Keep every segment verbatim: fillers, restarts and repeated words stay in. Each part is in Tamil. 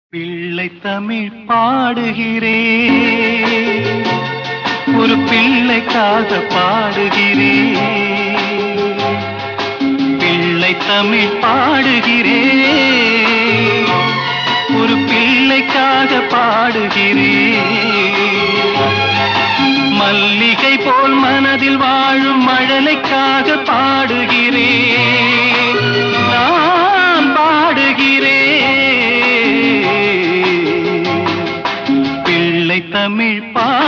பிள்ளை தமிழ் பாடுகிறேன், ஒரு பிள்ளைக்காக பாடுகிறேன். பிள்ளை தமிழ் பாடுகிறேன், ஒரு பிள்ளைக்காக பாடுகிறேன். மல்லிகை போல் மனதில் வாழும் மழலைக்காக பாடுகிறேன். நான் பாடுகிறேன், பிள்ளை தமிழ்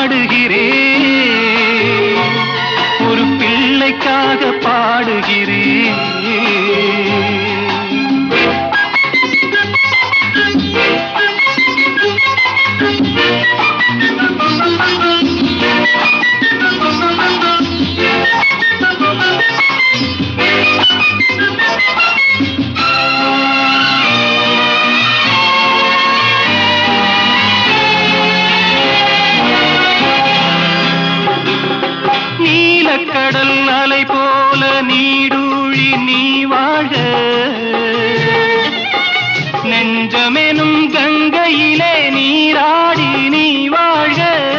பாடுகிறேன், ஒரு பிள்ளைக்காக பாடுகிறேன். கடல் அலை போல நீடூழி நீ வாழ, நெஞ்சமெனும் கங்கையிலே நீராடி நீ வாழ.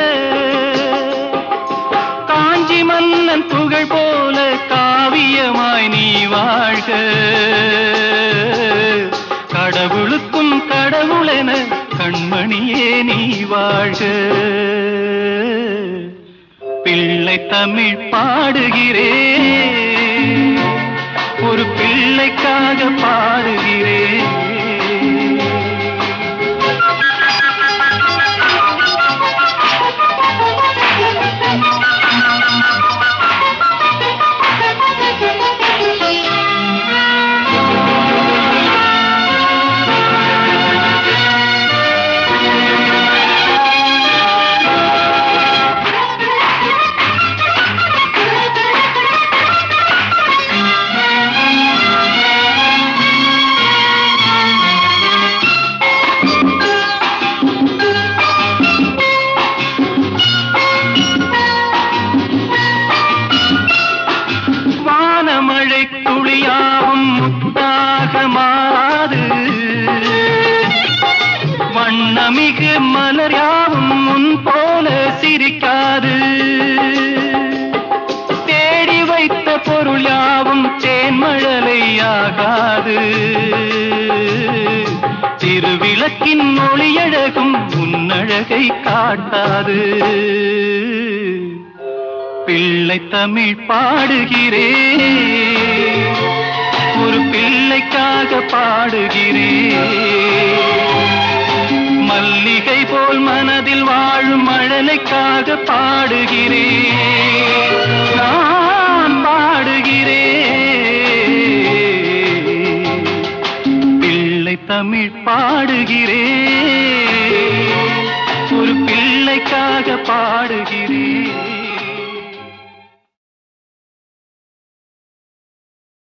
காஞ்சி மன்னன் புகழ் போல காவியமாய் நீ வாழ்க. கடவுளுக்கும் கடவுளென கண்மணியே நீ வாழ்க. பிள்ளை தமிழ் பாடுகிறேன், ஒரு பிள்ளைக்காக பாடுகிறேன். துளியாவும் முத்தாக மாறாது, வண்ணமிகு மலர் யாவும் முன் போல சிரிக்காது. தேடி வைத்த பொருள் யாவும் தேன்மழலையாகாது. திருவிளக்கின் ஒளியழகும் உன்னழகை காட்டாது. பிள்ளை தமிழ் பாடுகிறேன், ஒரு பிள்ளைக்காக பாடுகிறேன். மல்லிகை போல் மனதில் வாழும் மழலைக்காக பாடுகிறேன். நான் பாடுகிறேன், பிள்ளை தமிழ் பாடுகிறேன், ஒரு பிள்ளைக்காக பாடுகிறேன்.